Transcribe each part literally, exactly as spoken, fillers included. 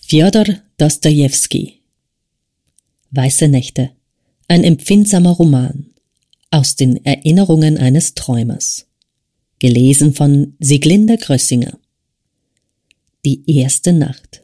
Fjodor Dostojewski. Weiße Nächte. Ein empfindsamer Roman. Aus den Erinnerungen eines Träumers. Gelesen von Sieglinde Grössinger. Die erste Nacht.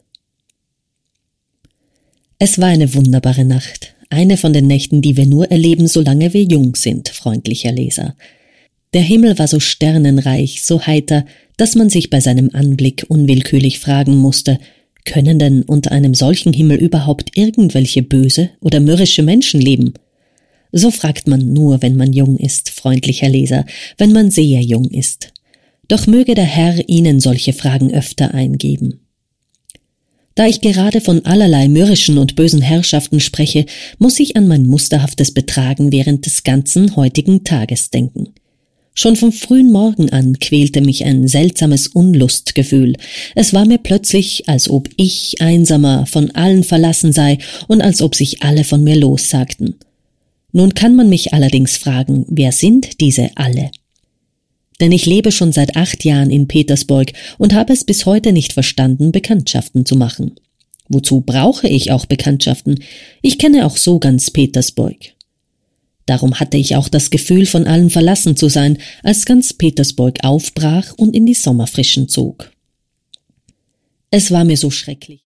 Es war eine wunderbare Nacht. Eine von den Nächten, die wir nur erleben, solange wir jung sind, freundlicher Leser. Der Himmel war so sternenreich, so heiter, dass man sich bei seinem Anblick unwillkürlich fragen musste, können denn unter einem solchen Himmel überhaupt irgendwelche böse oder mürrische Menschen leben? So fragt man nur, wenn man jung ist, freundlicher Leser, wenn man sehr jung ist. Doch möge der Herr Ihnen solche Fragen öfter eingeben. Da ich gerade von allerlei mürrischen und bösen Herrschaften spreche, muss ich an mein musterhaftes Betragen während des ganzen heutigen Tages denken. Schon vom frühen Morgen an quälte mich ein seltsames Unlustgefühl. Es war mir plötzlich, als ob ich einsamer von allen verlassen sei und als ob sich alle von mir lossagten. Nun kann man mich allerdings fragen, wer sind diese alle? Denn ich lebe schon seit acht Jahren in Petersburg und habe es bis heute nicht verstanden, Bekanntschaften zu machen. Wozu brauche ich auch Bekanntschaften? Ich kenne auch so ganz Petersburg. Darum hatte ich auch das Gefühl, von allen verlassen zu sein, als ganz Petersburg aufbrach und in die Sommerfrischen zog. Es war mir so schrecklich.